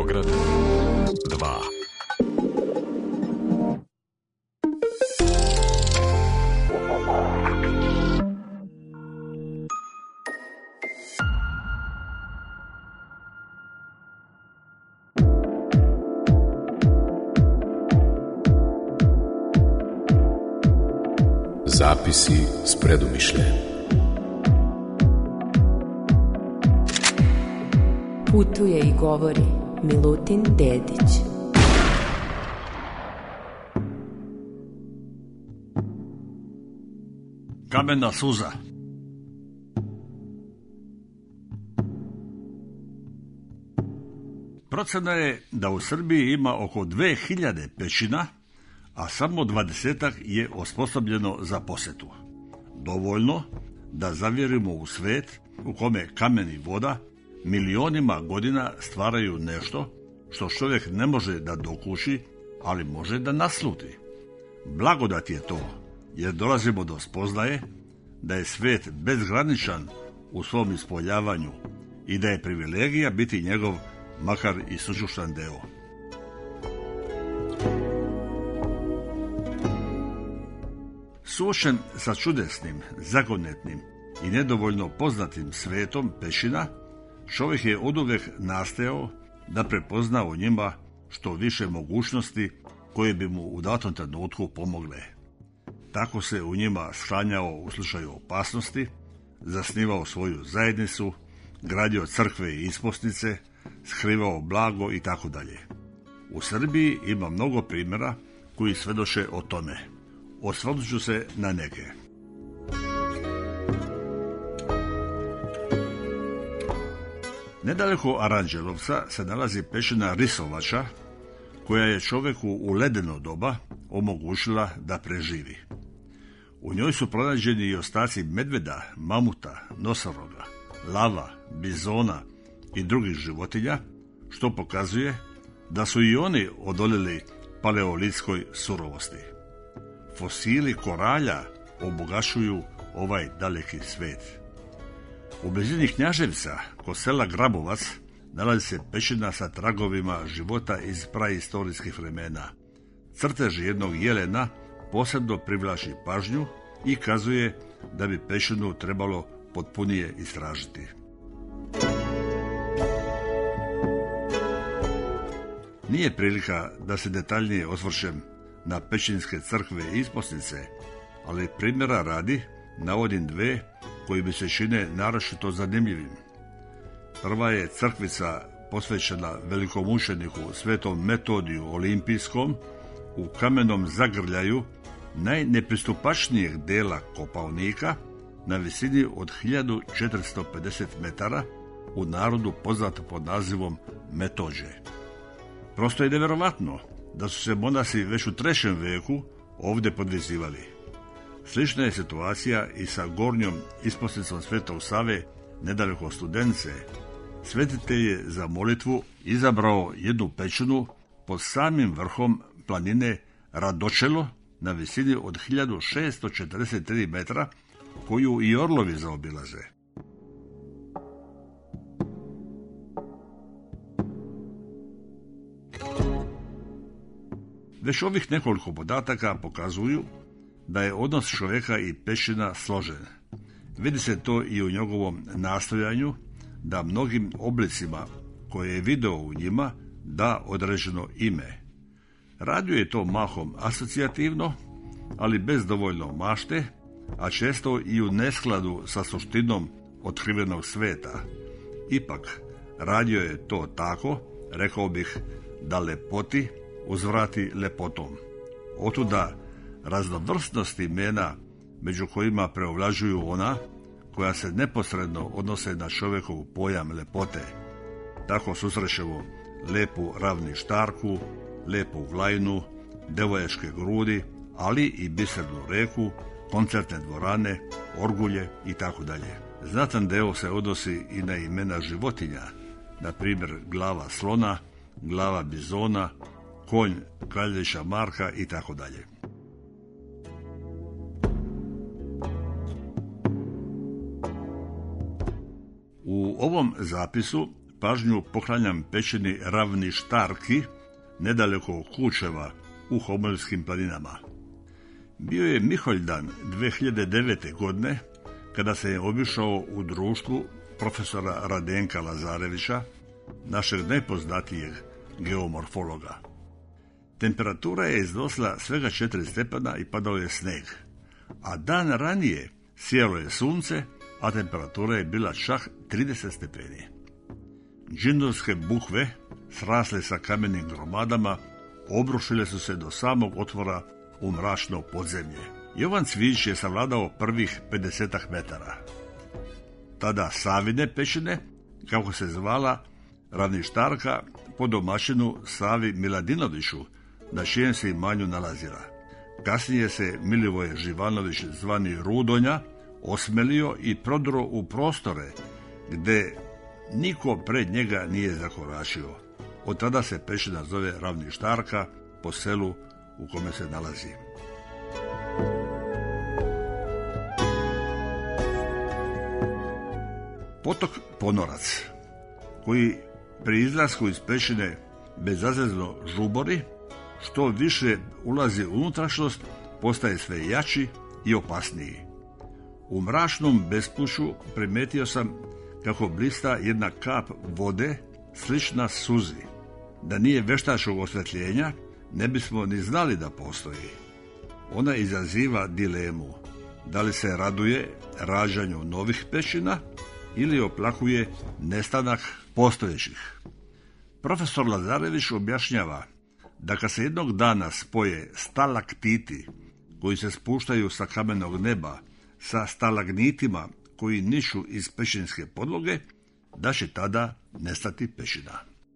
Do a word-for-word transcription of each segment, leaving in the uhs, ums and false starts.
Beograd dva. Zapisi s predumišljajem. Putuje i govori Milutin Dedić. Kamena suza. Procena je da u Srbiji ima oko dve hiljade pećina, a samo dvadesetak je osposobljeno za posetu. Dovoljno da zavjerimo u svet u kome kamen i voda milionima godina stvaraju nešto što čovjek ne može da dokuši, ali može da nasluti. Blagodat je to, jer dolazimo do spoznaje da je svet bezgraničan u svom ispoljavanju i da je privilegija biti njegov, makar i sućušan deo. Suočen sa čudesnim, zagonetnim i nedovoljno poznatim svetom pećina, čovjek je oduvek nastojao da prepozna u njima što više mogućnosti koje bi mu u datom trenutku pomogle. Tako se u njima sklanjao u slučaju opasnosti, zasnivao svoju zajednicu, gradio crkve i isposnice, skrivao blago i tako dalje. U Srbiji ima mnogo primjera koji svedoče o tome. Osvrnut ću se na neke. Nedaleko Aranđelovca se nalazi pećina Risovača, koja je čovjeku u ledeno doba omogućila da preživi. U njoj su pronađeni i ostaci medveda, mamuta, nosoroga, lava, bizona i drugih životinja, što pokazuje da su i oni odoljeli paleolitskoj surovosti. Fosili koralja obogaćuju ovaj daleki svet. U blizini Knjaževca, kod sela Grabovac, nalazi se pećina sa tragovima života iz praistorijskih vremena. Crtež jednog jelena posebno privlači pažnju i kazuje da bi pećinu trebalo potpunije istražiti. Nije prilika da se detaljnije osvrćem na pećinske crkve i isposnice, ali primjera radi navodim dve koji mi se čine naročito zanimljivim. Prva je crkvica posvećena velikomučeniku svetom Metodiju Olimpijskom u kamenom zagrljaju najnepristupačnijeg dela Kopaonika na visini od hiljadu četiristo pedeset metara, u narodu poznato pod nazivom Metođe. Prosto je nevjerovatno da su se monasi već u trećem veku ovdje podvezivali. Slična je situacija i sa gornjom isposnicom Svetog Save nedaleko Studenice. Svetitelj je za molitvu izabrao jednu pećinu pod samim vrhom planine Radočelo na visini od hiljadu šesto četrdeset tri metra, koju i orlovi zaobilaze. Već ovih nekoliko podataka pokazuju da je odnos čovjeka i pećina složen. Vidi se to i u njegovom nastojanju da mnogim oblicima koje je video u njima da određeno ime. Radio je to mahom asocijativno, ali bez dovoljno mašte, a često i u neskladu sa suštinom otkrivenog sveta. Ipak, radio je to tako, rekao bih, da lepoti uzvrati lepotom. Otuda raznovrsnost imena među kojima preovlađuju ona koja se neposredno odnose na čovjekov pojam lepote. Tako susrećemo lepu ravništarku, lepu glajnu, devojačke grudi, ali i bisernu reku, koncertne dvorane, orgulje i tako dalje. Znatan deo se odnosi i na imena životinja, na primjer glava slona, glava bizona, konj kraljevića Marka i tako dalje. U ovom zapisu pažnju poklanjam pećini Ravni Štarki, nedaleko od Kučeva, u Homoljskim planinama. Bio je Miholjdan dve hiljade devete. godine, kada se je obišao u društvu profesora Radenka Lazarevića, našeg najpoznatijeg geomorfologa. Temperatura je iznosila svega četiri stepena i padao je sneg, a dan ranije sijalo je sunce, a temperatura je bila čak trideset stepeni. Džindovske bukve, srasle sa kamenim gromadama, obrušile su se do samog otvora u mračno podzemlje. Jovan Cvijić je savladao prvih pedesetak metara. Tada Savine pećine, kako se zvala Ravništarka, po domaćinu Savi Miladinoviću, na čijem se imanju nalazila. Kasnije se Milivoje Živanović, zvani Rudonja, osmelio i prodro u prostore gde niko pred njega nije zakoračio. Od tada se pećina zove Ravništarka, po selu u kome se nalazi. Potok Ponorac, koji pri izlasku iz pećine bezazleno žubori, što više ulazi u unutrašnost, postaje sve jači i opasniji. U mračnom bespuću primetio sam kako blista jedna kap vode slična suzi. Da nije veštačkog osvetljenja, ne bismo ni znali da postoji. Ona izaziva dilemu, da li se raduje rađanju novih pećina ili oplakuje nestanak postojećih. Profesor Lazarević objašnjava da kad se jednog dana spoje stalaktiti koji se spuštaju sa kamenog neba sa stalagnitima koji niču iz pećinske podloge, da će tada nestati pećina.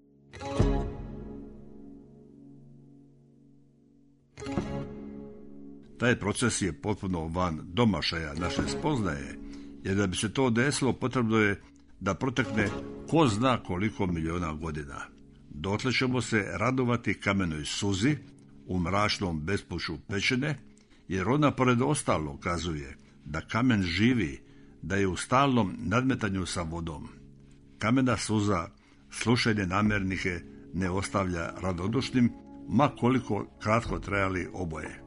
Taj proces je potpuno van domašaja naše spoznaje, jer da bi se to desilo potrebno je da protekne ko zna koliko miliona godina. Dotle ćemo se radovati kamenoj suzi u mračnom bespuću pećine, jer ona pored ostalo kazuje da kamen živi, da je u stalnom nadmetanju sa vodom. Kamena suza slušanje namjernike ne ostavlja radodušnim, ma koliko kratko trajali oboje.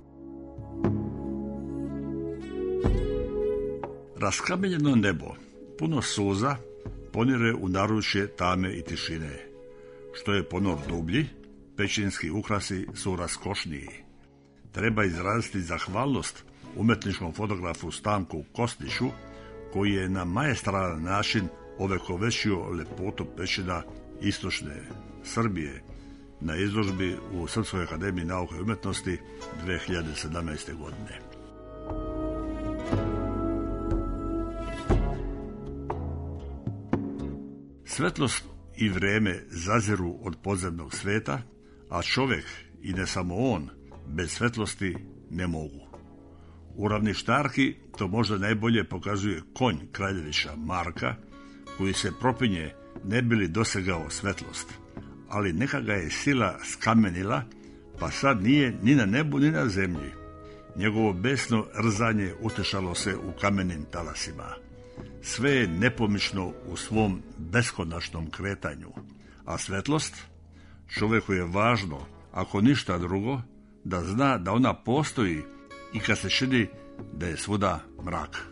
Raskamenjeno nebo, puno suza, ponire u naručje tame i tišine. Što je ponor dublji, pećinski ukrasi su raskošniji. Treba izraziti zahvalnost umetničkom fotografu Stanku Kostiću, koji je na maestralan način ovekovečio lepotu pećina istočne Srbije na izložbi u Srpskoj akademiji nauke i umjetnosti dve hiljade sedamnaeste. godine. Svetlost i vreme zaziru od podzemnog sveta, a čovjek, i ne samo on, bez svetlosti ne mogu. U Ravništarki to možda najbolje pokazuje konj kraljevića Marka, koji se propinje ne bi li dosegao svetlost, ali neka ga je sila skamenila, pa sad nije ni na nebu ni na zemlji. Njegovo besno rzanje utešalo se u kamenim talasima. Sve je nepomično u svom beskonačnom kretanju, a svetlost? Čovjeku je važno, ako ništa drugo, da zna da ona postoji i kad se čini da je svuda mrak.